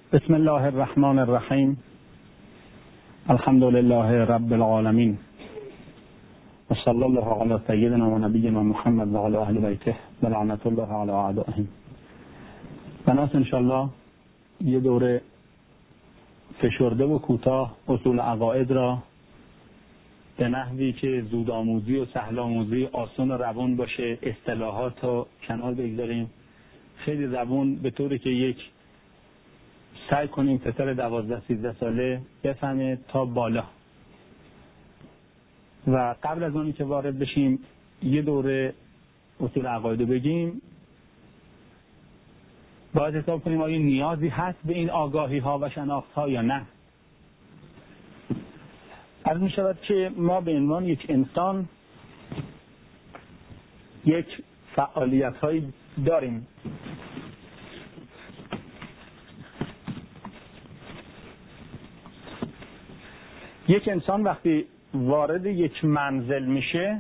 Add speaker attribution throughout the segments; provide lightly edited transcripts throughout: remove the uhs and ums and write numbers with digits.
Speaker 1: بسم الله الرحمن الرحیم. الحمد لله رب العالمین و صلی الله علی سیدنا و نبینا محمد و علی اهل بیته و لعنت الله علی اعدائهم. بناس انشاءالله یه دوره فشرده و کوتاه اصول عقاید را به نحوی که زود آموزی و سهل آموزی آسان و روان باشه، اصطلاحات رو کنار بگذاریم، خیلی روان، به طوری که یک سعی کنیم پسر 12-13 ساله بفهمه تا بالا. و قبل از اونی که وارد بشیم یه دوره اصول عقاید رو بگیم، باید حساب کنیم آیا نیازی هست به این آگاهی ها و شناخت ها یا نه. عرض می شود که ما به عنوان یک انسان یک فعالیت هایی داریم. یک انسان وقتی وارد یک منزل میشه،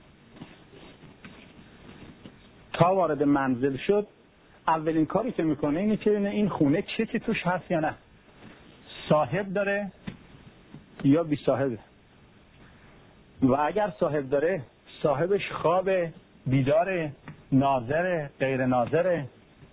Speaker 1: تا وارد منزل شد اولین کاری که میکنه اینه که این خونه چیزی توش هست یا نه، صاحب داره یا بی صاحبه، و اگر صاحب داره صاحبش خوابه، بیداره، ناظره، غیر ناظره.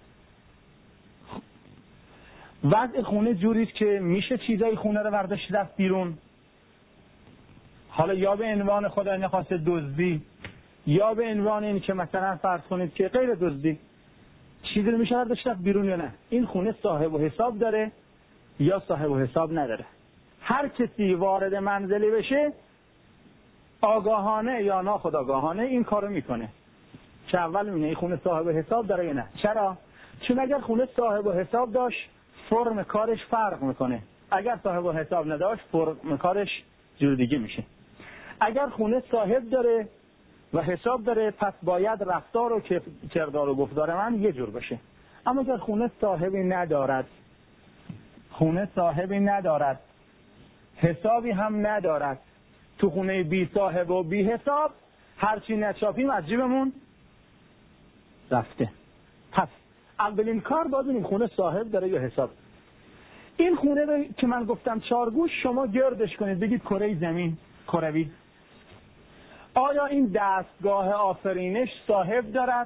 Speaker 1: وضع خونه جوریست که میشه چیزای خونه رو برداشت رفت بیرون، حالا یا به عنوان خدای نخواسته دزدی، یا به عنوان این که مثلا فرض کنید که غیر دزدی، چیزی رو میشه برداشت رفت بیرون یا نه. این خونه صاحب و حساب داره یا صاحب و حساب نداره. هر کسی وارد منزلی بشه آگاهانه یا ناخودآگاهانه این کارو میکنه که اول میبینه این خونه صاحب و حساب داره یا نه. چرا؟ چون اگر خونه صاحب و حساب داشت فرم کارش فرق میکنه، اگر صاحب و حساب نداشت فرم کارش جور دیگه میشه. اگر خونه صاحب داره و حساب داره پس باید رفتار و کردار و گفتار من یه جور باشه. اما اگر خونه صاحبی ندارد، حسابی هم ندارد، تو خونه بی صاحب و بی حساب هرچی نچاپیم از جیبمون رفته. پس اولین کار باید ببینیم خونه صاحب داره یا حساب. این خونه رو که من گفتم 4 گوش، شما گردش کنید بگید کره زمین کروی. آیا این دستگاه آفرینش صاحب دارد؟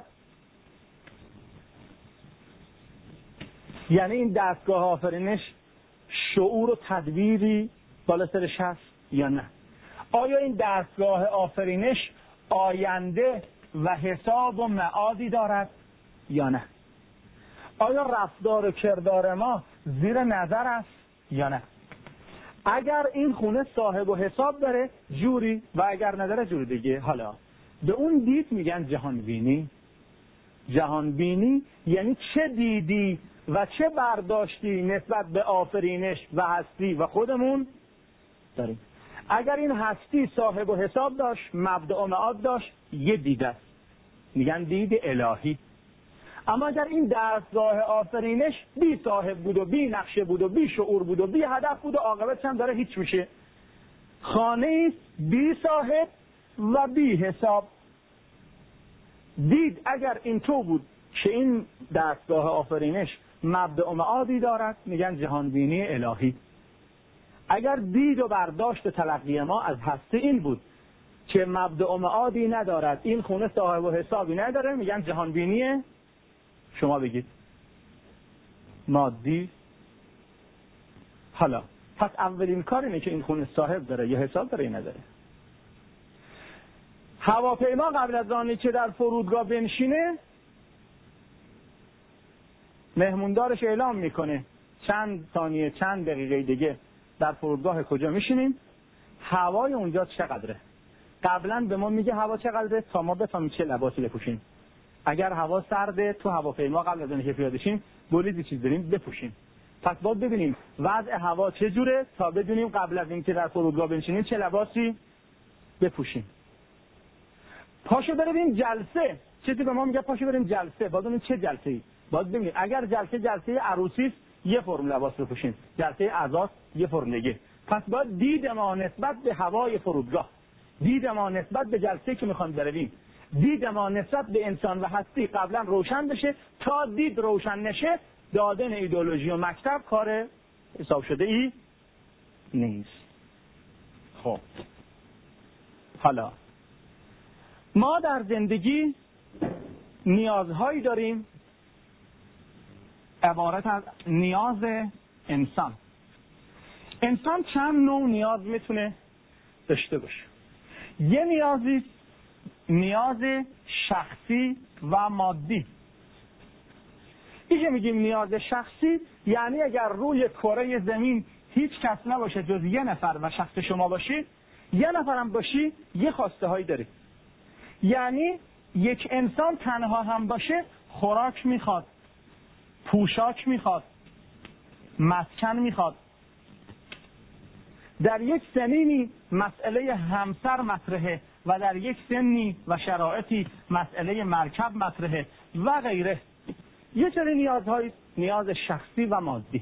Speaker 1: یعنی این دستگاه آفرینش شعور و تدبیری بالا سرش هست یا نه؟ آیا این دستگاه آفرینش آینده و حساب و معادی دارد یا نه؟ آیا رفتار و کردار ما زیر نظر است یا نه؟ اگر این خونه صاحب و حساب داره جوری و اگر نداره جوری دیگه. حالا به اون دید میگن جهانبینی. جهانبینی یعنی چه دیدی و چه برداشتی نسبت به آفرینش و هستی و خودمون داریم. اگر این هستی صاحب و حساب داشت، مبدأ و معاد داشت، یه دید است، میگن دید الهی. اما اگر این دستگاه آفرینش بی صاحب بود و بی نقشه بود و بی شعور بود و بی هدف بود و عاقبتش هم داره هیچ میشه، خانه است بی صاحب و بی حساب. دید اگر این تو بود که این دستگاه آفرینش مبدأ و معادی دارد، میگن جهانبینی الهی. اگر دید و برداشت تلقی ما از هستی این بود که مبدأ و معادی ندارد، این خونه صاحب و حسابی نداره، میگن جهانبینی شما بگید مادی. حالا پس اولین کار اینه که این خونه صاحب داره یا حساب داره یا نداره. هواپیما قبل از آنی که در فرودگاه بنشینه مهموندارش اعلام میکنه چند ثانیه چند دقیقه دیگه در فرودگاه کجا میشینیم، هوای اونجا چقدره. قبلا به ما میگه هوا چقدره تا ما بفهمیم چه لباسی بپوشیم. اگر هوا سرده تو هواپیما قبل از اینکه پیاده شیم بولیزی چیز داریم بپوشیم. پس باید ببینیم وضع هوا چه جوره تا بدونیم قبل از اینکه در فرودگاه بنشینیم چه لباسی بپوشیم. پاشو بریم جلسه، چیزی به ما میگه پاشو بریم جلسه، باید ببینیم چه جلسه‌ای. باید ببینیم اگر جلسه عروسی است یه فرم لباس بپوشیم، جلسه عزاست یه فرم دیگه. پس باید دید ما نسبت به هوای فرودگاه، دید ما نسبت به جلسه که میخوام برویم، دید ما نسبت به انسان و هستی قبلا روشن بشه. تا دید روشن نشه دادن ایدئولوژی و مکتب کار حساب شده ای نیست. خب حالا ما در زندگی نیازهایی داریم عبارت از نیاز انسان. انسان چند نوع نیاز میتونه داشته باشه. یه نیازی نیاز شخصی و مادی. این که میگیم نیاز شخصی یعنی اگر روی کره زمین هیچ کس نباشه جز یه نفر و شخص شما باشی، یه نفرم باشی، یه خواسته هایی داری. یعنی یک انسان تنها هم باشه خوراک میخواد، پوشاک میخواد، مسکن میخواد. در یک سنینی مسئله همسر مطرحه و در یک سنی و شرایطی مسئله مرکب مطرحه و غیره. یه سری نیازهای نیاز شخصی و مادی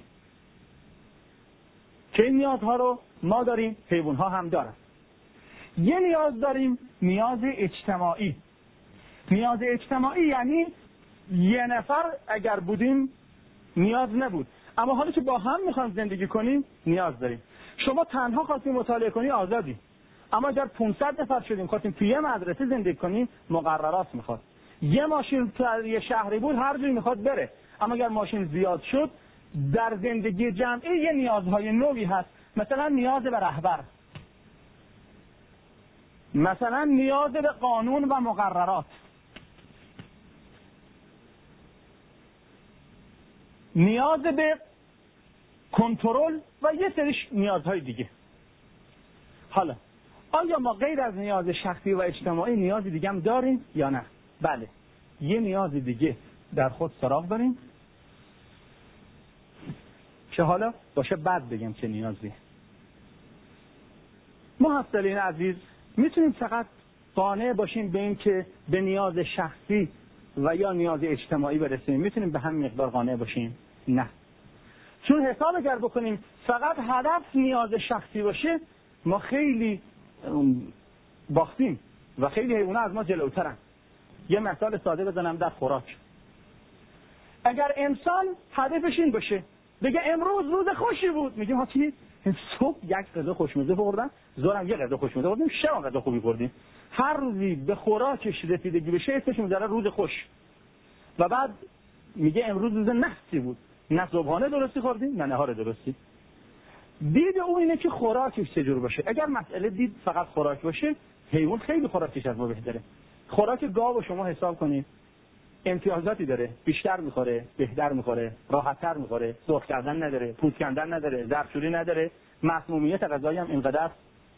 Speaker 1: که این نیازها رو ما داریم، حیوان‌ها هم دارن. یه نیاز داریم نیاز اجتماعی. نیاز اجتماعی یعنی یه نفر اگر بودیم نیاز نبود، اما حالا که با هم میخوایم زندگی کنیم نیاز داریم. شما تنها خواستیم مطالعه کنی آزادی، اما اگر 500 نفر شدیم خواستیم توی یه مدرسه زندگی کنیم مقررات میخواد. یه ماشین در یه شهری بود هر جایی میخواد بره، اما اگر ماشین زیاد شد در زندگی جمعی یه نیازهای نوعی هست. مثلا نیاز به رهبر، مثلا نیاز به قانون و مقررات، نیاز به کنترل و یه سریش نیازهای دیگه. حالا آیا ما غیر از نیاز شخصی و اجتماعی نیازی دیگه هم داریم یا نه؟ بله، یه نیاز دیگه در خود سراغ داریم که حالا باشه بعد بگم چه نیازی. محصلین عزیز میتونیم فقط قانع باشیم به این که به نیاز شخصی و یا نیاز اجتماعی برسیم؟ میتونیم به همین مقدار قانع باشیم؟ نه. چون حساب اگر بکنیم فقط هدف نیاز شخصی باشه ما خیلی باختیم و خیلی حیوانات از ما جلوترن. یه مثال ساده بزنم در خوراک. اگر انسان هدفش این باشه بگه امروز روز خوشی بود، میگیم ها چی؟ صبح یک غذا خوشمزه خوردم، ظهرم یک غذا خوشمزه خوردیم، شب غذا خوبی خوردیم. هر روزی به خوراکش رسیدگی بشه اسمش میذاره روز خوش. و بعد میگه امروز روز نحسی بود، نه صبحانه درستی خوردیم نه نهار درستی. دید او اینه که خوراکش چجور باشه. اگر مسئله دید فقط خوراک باشه، حیوان خیلی خوراکش از ما بهتره. خوراک گاو شما حساب کنید امتیازاتی داره، بیشتر میخوره، بهتر میخوره، راحت‌تر میخوره، سرخ کردن نداره، پوست کندن نداره، ظرفشویی نداره، مسمومیت غذایی هم اینقدر.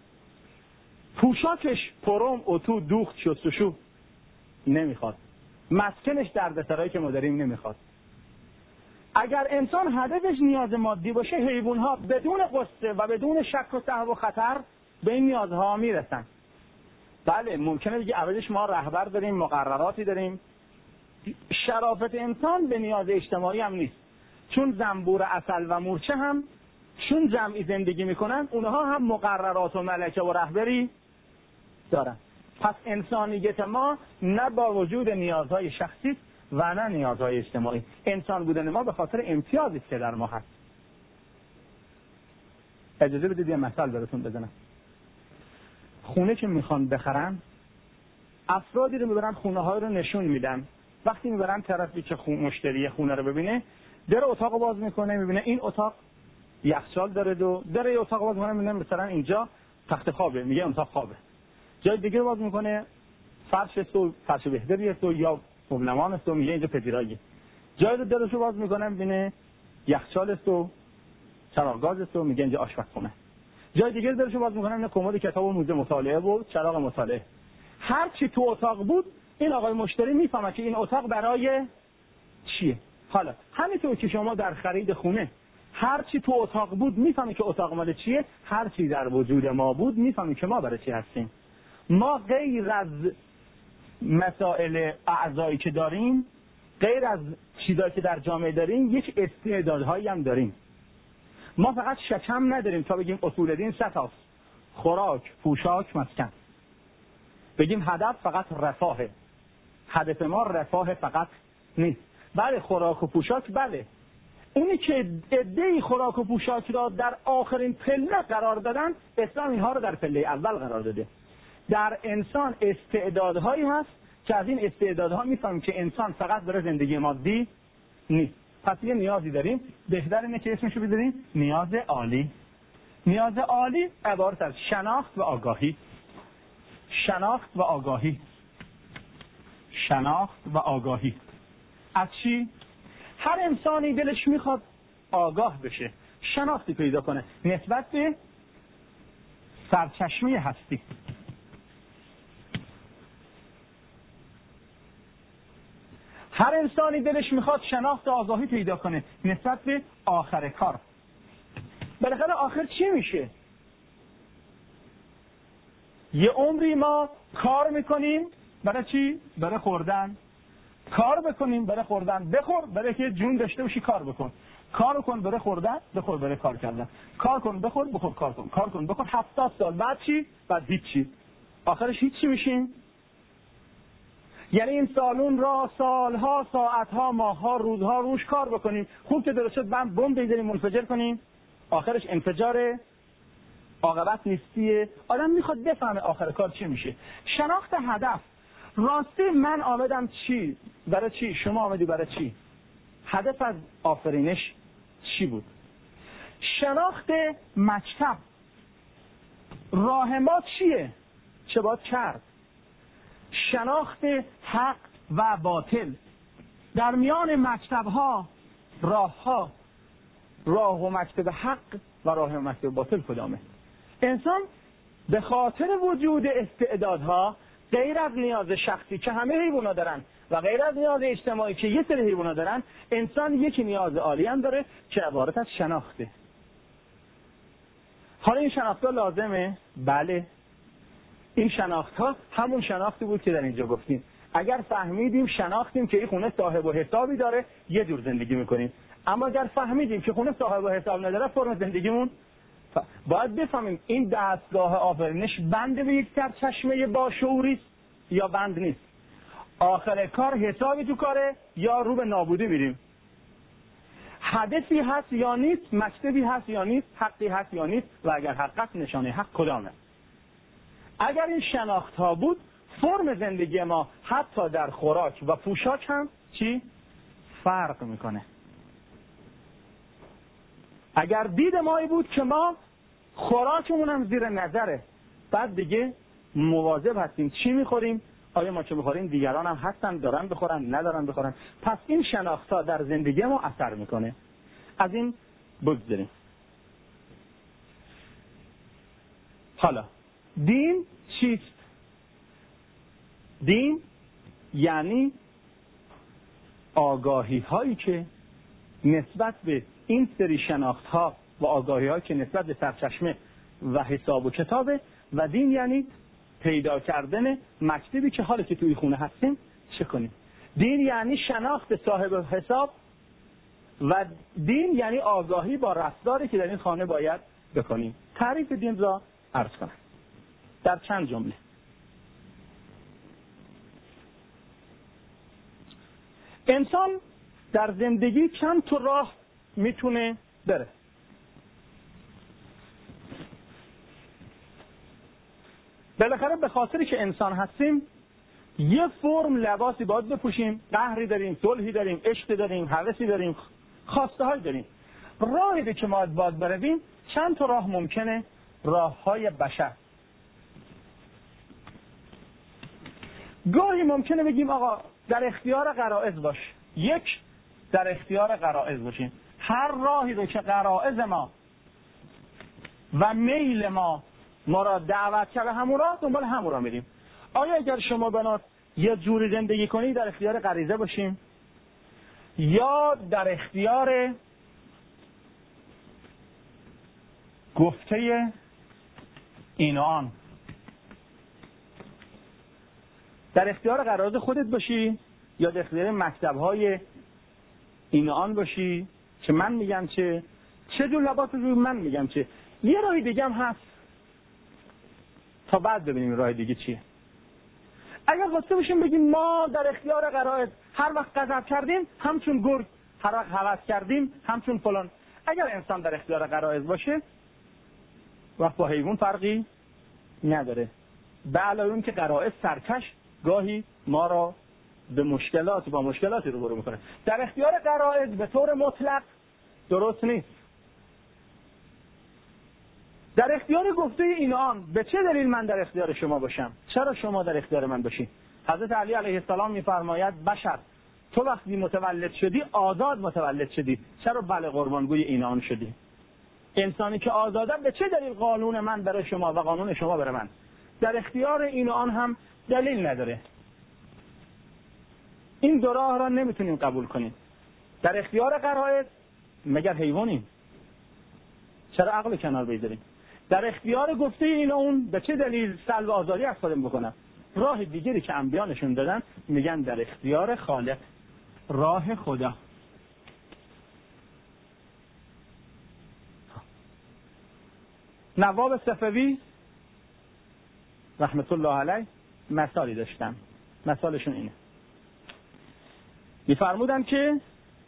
Speaker 1: پوشاکش پرم، اتو، دوخت، شستشو نمیخواد. مسکنش دردسرایی که ما داریم نمیخواد. اگر انسان هدفش نیاز مادی باشه، حیوان‌ها بدون قصه و بدون شک و سهو و خطر به این نیازها میرسن. بله ممکنه دیگه عوضش ما رهبر داریم، مقرراتی داریم. شرافت انسان به نیاز اجتماعی هم نیست، چون زنبور عسل و مورچه هم چون جمعی زندگی میکنن اونها هم مقررات و ملکه و رهبری دارن. پس انسانیت ما نه با وجود نیازهای شخصی و نه نیازهای اجتماعی. انسان بودن ما به خاطر امتیازی که در ما هست. اجازه بدید یه مثال براتون بزنم. خونه که میخوان بخرن افرادی رو میبرن خونه های رو نشون میدن. وقتی میبرن طرفی که مشتری خونه رو ببینه در اتاق باز میکنه، میبینه این اتاق یخچال داره، در یه اتاق باز میکنه میبینه مثلا اینجا تخت خوابه، میگه اون اتاق خوابه. جای دیگه باز میکنه فرش است و فرش بهتری است و یا مبلمان است و میگه اینجا پذیراییه. جای درشو باز میکنه میبینه یخچال است و چراغ گاز است و میگه اینجا آشپزخونه. جای دیگه درشو باز میکنه میبینه کمد کتاب و موزه مطالعه و چراغ مطالعه. هر چی تو اتاق بود این آقای مشتری میفهمه که این اتاق برای چیه. حالا همینطور که شما در خرید خونه هر چی تو اتاق بود میفهمی که اتاق مال چیه، هر چی در وجود ما بود میفهمی که ما برای چی هستیم. ما غیر از مسائل اعضایی که داریم، غیر از چیزایی که در جامعه داریم، یک استعدادهایی هم داریم. ما فقط شکم نداریم تا بگیم اصول دین سه تاست: خوراک، پوشاک، مسکن. بگیم هدف فقط رفاهه. هدف ما رفاه فقط نیست. بله خوراک و پوشاک بله، اونی که عده‌ای خوراک و پوشاک را در آخرین پله قرار دادن، اسلام اینها رو در پله اول قرار داده. در انسان استعدادهایی هست که از این استعدادها میفهمیم که انسان فقط برای زندگی مادی نیست. پس یه نیازی داریم، بهتر اینه که اسمشو بذاریم نیاز عالی. نیاز عالی عبارت از شناخت و آگاهی. شناخت و آگاهی. شناخت و آگاهی. از چی؟ هر انسانی دلش میخواد آگاه بشه، شناختی پیدا کنه نسبت به سرچشمه هستی. هر انسانی دلش میخواد شناخت و آگاهی پیدا کنه نسبت به آخر کار. بالاخره آخر چی میشه؟ یه عمری ما کار میکنیم برای چی؟ برای خوردن. کار بکنیم برای خوردن. بخور برای که جون داشته باشی، کار بکن. کار کن برای خوردن، بخور برای کار کردن. کار کن بخور، بخور کار کن. کار کن بخور 70 سال بعد چی؟ بعد هیچی. آخرش هیچی میشیم. یعنی این سالون را سالها، ساعتها، ماهها، روزها روش کار بکنیم. خوب که درست شد بمب بزنیم منفجر کنیم. آخرش انفجار، عاقبت نیستیه. آدم میخواد بفهمه آخر کار چی میشه. شناخت هدف. راستی من آمدم چی؟ برای چی؟ شما آمدی برای چی؟ هدف از آفرینش چی بود؟ شناخت مکتب. راه ما چیه؟ چه باید کرد؟ شناخت حق و باطل. در میان مکتب‌ها راه‌ها، راه و مکتب حق و راه و مکتب باطل کدامه؟ انسان به خاطر وجود استعدادها غیر از نیاز شخصی که همه حیوانات دارن و غیر از نیاز اجتماعی که یه سری حیوانات دارن، انسان یکی نیاز عالی هم داره که عبارت از شناخته. حالا این شناخت‌ها لازمه؟ بله. این شناخت‌ها همون شناختی بود که در اینجا گفتیم. اگر فهمیدیم، شناختیم که این خونه صاحب و حسابی داره، یه جور زندگی میکنیم. اما اگر فهمیدیم که خونه صاحب و حساب نداره، فرم زندگیمون باید بفهمیم این دستگاه آفرینش بند به یک سرچشمه با شعوری است یا بند نیست. آخر کار حسابی تو کاره یا رو به نابودی میریم. هدفی هست یا نیست، مکتبی هست یا نیست، حقی هست یا نیست، و اگر حقیقت نشانه حق کدامه؟ اگر این شناخت ها بود، فرم زندگی ما حتی در خوراک و پوشاک هم چی؟ فرق میکنه. اگر دید مایی بود که ما خوراکمون هم زیر نظره، بعد دیگه مواظب هستیم چی میخوریم، آیا ما چه میخوریم دیگران هم هستن دارن بخورن ندارن بخورن. پس این شناخت ها در زندگی ما اثر میکنه. از این بگذاریم. حالا دین چیست؟ دین یعنی آگاهی هایی که نسبت به این سری شناخت ها و آگاهی هایی که نسبت به سرچشمه و حساب و کتابه، و دین یعنی پیدا کردن مکتبی که حالا که توی خونه هستیم چه کنیم. دین یعنی شناخت صاحب حساب و دین یعنی آگاهی با رفتاری که در این خانه باید بکنیم. تعریف دین را عرض کنم در چند جمله. انسان در زندگی چند تا راه میتونه بره. بالاخره به خاطری که انسان هستیم یه فرم لباسی باید بپوشیم. قهری داریم، صلحی داریم، عشقی داریم، هوسی داریم، خواسته هایی داریم. راهی که ما باید برویم چند تا راه ممکنه. راه های بشر. گاهی ممکنه بگیم آقا در اختیار غرائز باش. یک، در اختیار غرائز باشیم. هر راهی رو که غرائز ما و میل ما را دعوت کرده همون راه دنبال همون راه میریم. آیا اگر شما بنات یه جوری زندگی کنی در اختیار غریزه باشیم یا در اختیار گفته این و آن؟ در اختیار غرائز خودت باشی یا در اختیار مکتب‌های این و آن باشی که من میگم چه جور لباس روی من میگم چه. یه راه دیگه هم هست تا بعد ببینیم راه دیگه چیه. اگر خواسته باشیم بگیم ما در اختیار غرائز، هر وقت غضب کردیم همچون گرگ هر وقت هوس کردیم همچون فلان. اگر انسان در اختیار غرایز باشه وقت با حیوان فرقی نداره. به علاوه اون که غرایز سرکش گاهی ما را به مشکلاتی رو برو میکنه. در اختیار غرایز به طور مطلق درست نیست. در اختیار گفته این آن، به چه دلیل من در اختیار شما باشم؟ چرا شما در اختیار من باشی؟ حضرت علی علیه السلام میفرماید بشر تو وقتی متولد شدی آزاد متولد شدی، چرا بله قربانگوی این آن شدی؟ انسانی که آزاده به چه دلیل قانون من برای شما و قانون شما برای من؟ در اختیار این آن هم دلیل نداره. این دو راه را نمیتونیم قبول کنیم. در اختیار غرایز مگر حیوانیم؟ چرا عقل کنار بذاریم؟ در اختیار گفته این اون به چه دلیل سلب آزادی از خودم بکنم؟ راه دیگری که انبیا نشون دادن میگن در اختیار خالق، راه خدا. نواب صفوی رحمت الله علیه مثالی داشتن. مثالشون اینه، میفرمودن که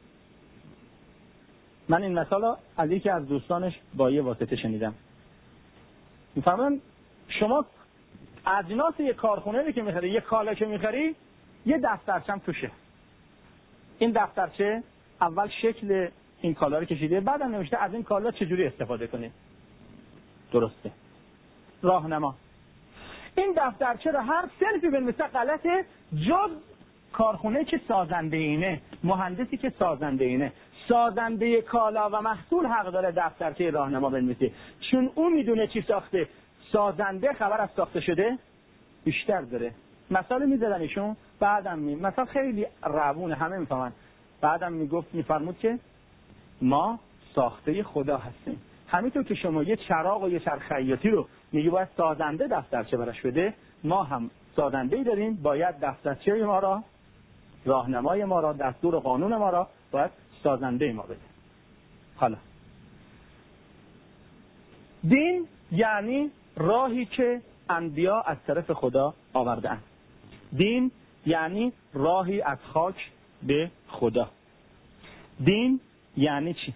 Speaker 1: من این مثال از یکی از دوستانش با یه واسطه شنیدم. میفرمودن شما اجناس یک کارخونه رو که میخری، یک کالا که میخری، یه دفترچه هم توشه. این دفترچه اول شکل این کالا رو کشیده، بعدم نوشته از این کالا چجوری استفاده کنید. درسته، راهنما. این دفترچه رو هر سلفی بنویسه غلطه، جز کارخونه که سازنده اینه، مهندسی که سازنده اینه. سازنده کالا و محصول حق داره دفترچه راهنما بنویسه، چون اون میدونه چی ساخته. سازنده خبر از ساخته شده بیشتر داره. مثال میزدن ایشون، بعدم مثال خیلی روونه، همه میفهمن. بعدم میفرمود که ما ساخته خدا هستیم. همینطور که شما یه چراغ و یه چرخ خیاطی رو میگی باید سازنده دفترچه براش بده، ما هم سازنده‌ای داریم، باید دفترچه ما را، راهنمای ما را، دستور و قانون ما را باید سازنده ما بده. حالا دین یعنی راهی که انبیا از طرف خدا آورده‌اند. دین یعنی راهی از خاک به خدا. دین یعنی چی؟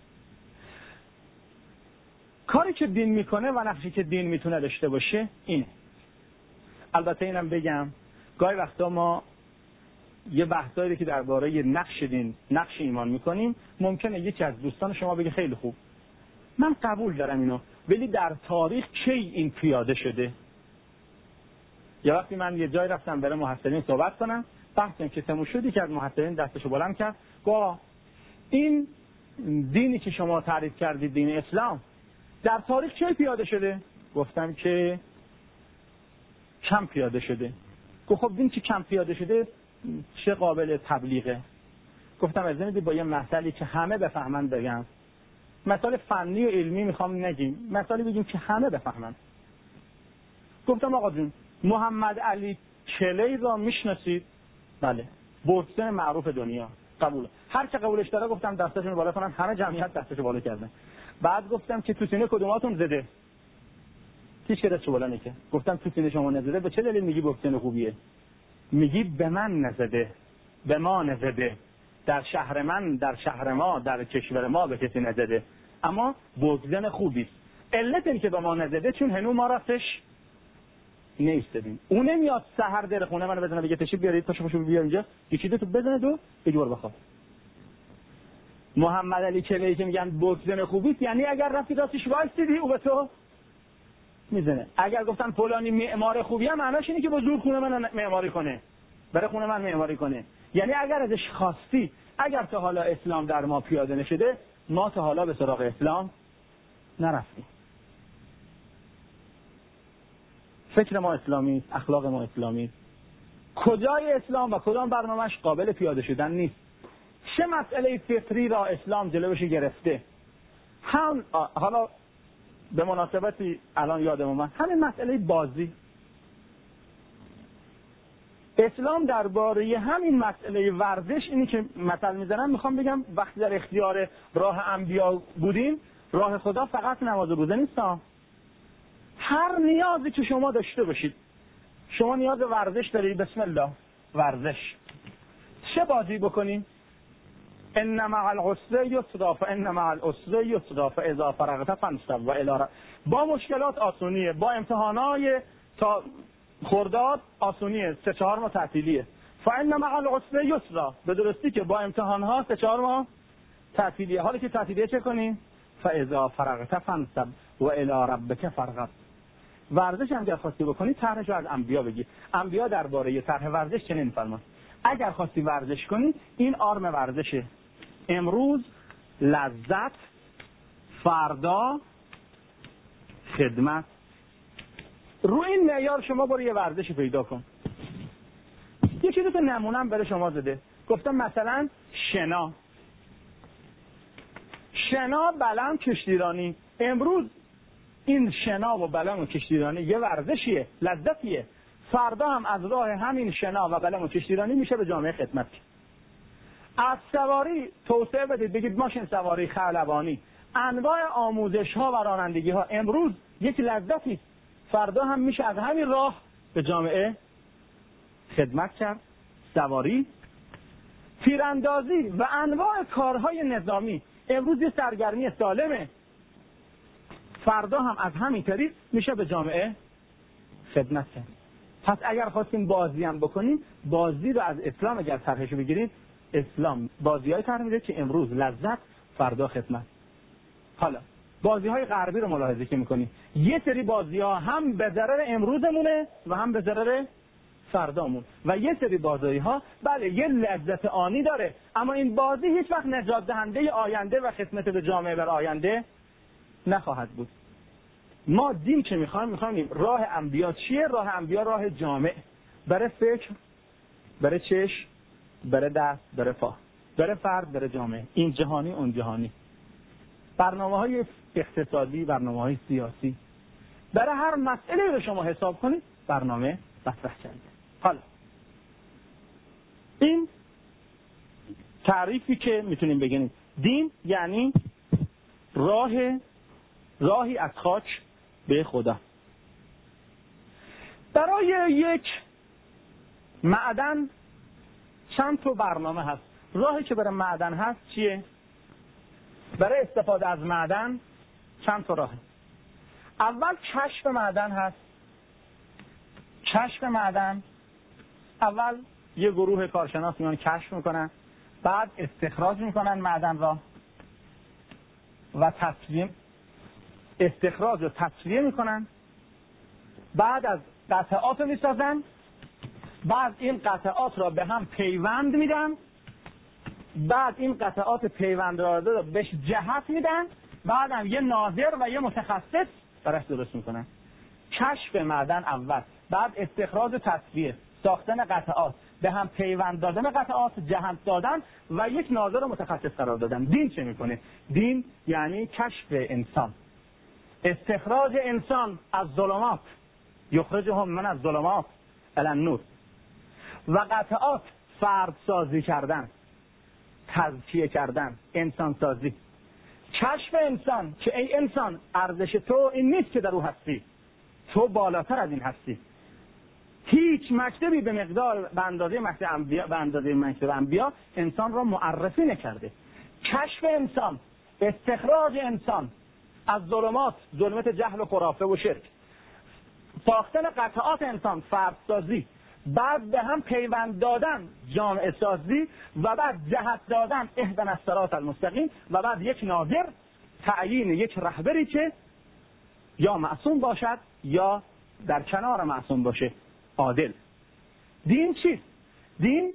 Speaker 1: کاری که دین میکنه و نقشی که دین میتونه داشته باشه اینه. البته اینم بگم گاهی وقتا ما یه بحثایی که درباره نقش دین، نقش ایمان میکنیم، ممکنه یکی از دوستان شما بگه خیلی خوب، من قبول دارم اینو، ولی در تاریخ کی این پیاده شده؟ یه وقتی من یه جای رفتم برای محصلین صحبت کنم، بحثم که تموم شد، که از محصلین دستشو بلند کرد گفت این دینی که شما تعریف کردید، دین اسلام، در تاریخ کی پیاده شده؟ گفتم که کم پیاده شده. گفت خب دین که کم پیاده شده چه قابل تبلیغه؟ گفتم از این با یه مثالی که همه بفهمن بگم. مثال فنی و علمی میخوام نگیم، مثالی بگیم که همه بفهمن. گفتم آقا جون، محمد علی کلی را میشناسید؟ بله، بوکسر معروف دنیا. قبول. هر که قبولش داره گفتم دستشون بالا کنن، همه جمعیت دستشو بالا کردن. بعد گفتم که تو سینه کدوماتون زده؟ هیچ کس بالا نکرد. گفتم تو سینه شما نزده، به چه دلیل میگی بوکسر خوبیه؟ میگی به من نزده، به ما نزده، در شهر من، در شهر ما، در کشور ما به کسی نزده، اما بوکسر خوبیست. علت این که به ما نزده چون هنو ما رفتش نیستدیم. اون نمیاد سحر در خونه منو بزنه بگه تشریف بیارید پاشو بیار اینجا، یکی تو بزنه دو بگی برو بخواب. محمد علی کلی که میگن بوکسر خوبیست، یعنی اگر رفتی راستش وایسیدی او به تو میزنه. اگر گفتن فلانی معمار خوبیه، معناش اینه که با زور خونه من معماری کنه، برای خونه من معماری کنه. یعنی اگر ازش خواستی، اگر تا حالا اسلام در ما پیاده نشده، ما تا حالا به سراغ اسلام نرفتیم. فکر ما اسلامی، اخلاق ما اسلامی. کجای اسلام و کدام برنامه‌اش قابل پیاده شدن نیست. چه مسئله فطری را اسلام جلوش گرفته؟ هم حالا به مناسبتی الان یادم اومد، همین مسئله بازی. اسلام درباره همین مسئله ورزش، اینی که مثل میزنم، میخوام بگم وقتی در اختیار راه انبیا بودیم، راه خدا فقط نماز و روزه نیست. هر نیازی که شما داشته باشید، شما نیاز ورزش دارید، بسم الله ورزش. چه بازی بکنیم؟ ان مع العسر یسرا فان مع العسر یسرا فاذا فرغت فانصب و الی با مشکلات آسونیه، با امتحانای تا خرداد آسونیه، 3-4 ماه تعطیلیه. فان مع العسر یسرا، به درستی که با امتحانها 3-4 ماه تعطیلیه. حالا که تعطیلیه چه کنیم؟ فاذا فرغت فانصب و الی ربک فرغب. ورزش هم اگر خواستی بکنی طرحشو از انبیا بگی. انبیا درباره طرح ورزش چنین می‌فرمان: اگر خواستی ورزش کنی این آرم ورزشه، امروز لذت، فردا خدمت. رو این معیار شما برو یه ورزشی پیدا کن. یه چیزی تو نمونم برای شما زده. گفتم مثلا شنا بلم کشتیرانی. امروز این شنا و بلم و کشتیرانی یه ورزشیه، لذتیه. فردا هم از راه همین شنا و بلم و کشتیرانی میشه به جامعه خدمت. از سواری توسعه بدید، بگید ماشین سواری خلبانی. انواع آموزش ها و رانندگی ها امروز یک لذتی، فردا هم میشه از همین راه به جامعه خدمت کرد. سواری، تیراندازی و انواع کارهای نظامی امروز یه سرگرمی سالمه، فردا هم از همین طریق میشه به جامعه خدمت کرد. پس اگر خواستیم بازی هم بکنیم، بازی رو از اسلام اگر طرحشو بگیرید، اسلام بازی‌های طرح میده که امروز لذت، فردا خدمت. حالا بازی‌های غربی رو ملاحظه که می‌کنی، یه سری بازی‌ها هم به ضرر امروزمونه و هم به ضرر فردامون، و یه سری بازی‌ها بله یه لذت آنی داره، اما این بازی هیچ وقت نجات دهنده آینده و خدمت به جامعه بر آینده نخواهد بود. ما دین که می‌خوایم راه انبیا چیه؟ راه انبیا راه جامع، برای فکر، برای چشم، برای دست، برای پا، برای فرد، برای جامعه، این جهانی اون جهانی. برنامه‌های اقتصادی، برنامه‌های سیاسی، برای هر مسئله رو شما حساب کنید برنامه مطرح کرده. حالا این تعریفی که میتونیم بگیم دین یعنی راهی از خاک به خدا. برای یک معدن چند تا برنامه هست. راهی که برای معدن هست چیه؟ برای استفاده از معدن چند تا راه. اول کشف معدن هست. کشف معدن اول یه گروه کارشناس میان کشف میکنن، بعد استخراج میکنن معدن را و استخراج و تصفیه میکنن، بعد از قطعات میسازن، بعد این قطعات را به هم پیوند میدن، بعد این قطعات پیوند را بهش جهت میدن، بعد هم یه ناظر و یه متخصص براش درست میکنن. کشف معدن اول، بعد استخراج و تصفیه، ساختن قطعات، به هم پیوند دادن قطعات، جهت دادن و یک ناظر و متخصص قرار دادن. دین چه میکنه؟ دین یعنی کشف انسان، استخراج انسان از ظلمات، یخرجهم من از ظلمات الی النور، و قطعات فرد سازی کردن، تزکیه کردن، انسان سازی. کشف انسان که ای انسان ارزش تو این نیست که در او هستی، تو بالاتر از این هستی. هیچ مکتبی به مقدار به اندازه مکتب انبیا انسان را معرفی نکرده. کشف انسان، استخراج انسان از ظلمات، ظلمت جهل و خرافه و شرک، ساختن قطعات انسان، فرد سازی، بعد به هم پیوند دادن، جامعه سازی، و بعد جهت دادن، اهدنا الصراط المستقیم، و بعد یک ناظر، تعیین یک رهبری که یا معصوم باشد یا در کنار معصوم باشه، عادل. دین چیست؟ دین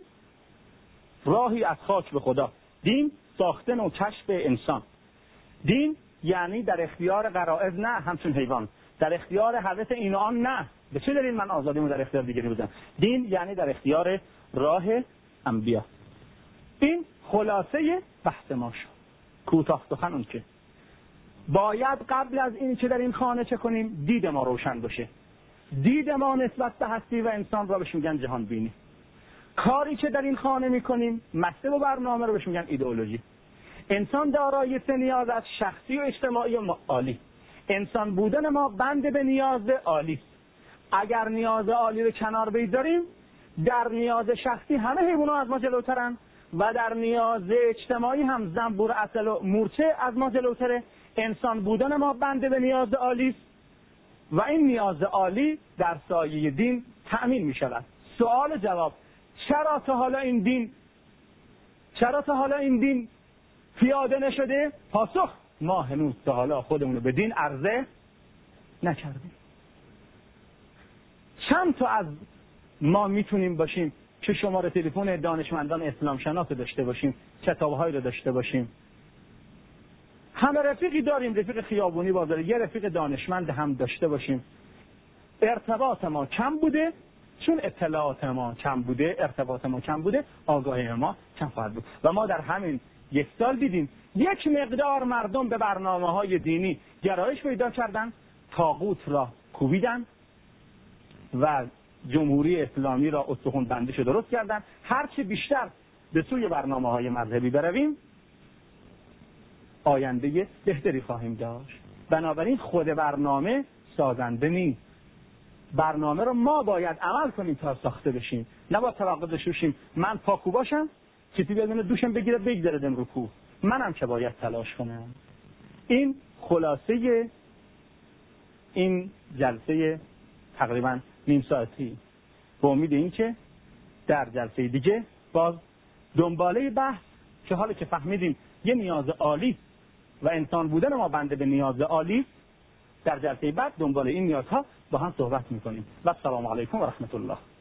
Speaker 1: راهی از خاک به خدا. دین ساختن و کشف انسان. دین یعنی در اختیار غرائز نه همچون حیوان، در اختیار حضرت این و آن نه. به چه دلیل من آزادیمو در اختیار دیگری بودم؟ دین یعنی در اختیار راه انبیا. این خلاصه بحث ما شد. کوتاه سخن اون که باید قبل از این که در این خانه چه کنیم؟ دید ما روشن باشه. دید ما نسبت به هستی و انسان را بهش میگن جهان بینی. کاری که در این خانه میکنیم، مکتب و برنامه رو بهش میگن ایدئولوژی. انسان دارای سه نیاز از شخصی و اجتماعی و عالی. انسان بودن ما بند به نیاز عالی. اگر نیاز عالی رو کنار بگذاریم، در نیاز شخصی همه حیوانات از ما جلوترن و در نیاز اجتماعی هم زنبور اصل و مورچه از ما جلوتره. انسان بودن ما بنده به نیاز عالی است و این نیاز عالی در سایه دین تأمین می شود. سوال جواب: چرا تا حالا این دین پیاده نشده؟ پاسخ: ما هنوز تا حالا خودمون رو به دین عرضه نکردیم. چند تا از ما میتونیم باشیم که شماره تلفن دانشمندان اسلام شناس داشته باشیم، کتاب‌هایی رو داشته باشیم، همه رفیقی داریم، رفیق خیابونی بازاری، یه رفیق دانشمند هم داشته باشیم. ارتباط ما کم بوده، چون اطلاعات ما کم بوده، ارتباط ما کم بوده، آگاهی ما کم خواهد بود. و ما در همین یک سال دیدیم یک مقدار مردم به برنامه‌های دینی گرایش پیدا کردن، طاغوت را کوبیدن و جمهوری اسلامی را استخوان بندیش درست کردن. هرچی بیشتر به سوی برنامه‌های مذهبی برویم، آینده بهتری خواهیم داشت. بنابراین خود برنامه سازنده نیست. برنامه رو ما باید عمل کنیم تا ساخته بشیم. نه با توقع داشته باشیم من پاکو باشم، کسی بیاد منو دوشم بگیره بگذاردم رو کوه، منم که باید تلاش کنم. این خلاصه این جلسه تقریبا نیم ساعتی. با امید این که در جلسه دیگه باز دنباله بحث که حالا که فهمیدیم یه نیاز عالی و انسان بودن ما بنده به نیاز عالی، در جلسه بعد دنبال این نیازها با هم صحبت میکنیم. و السلام علیکم و رحمت الله.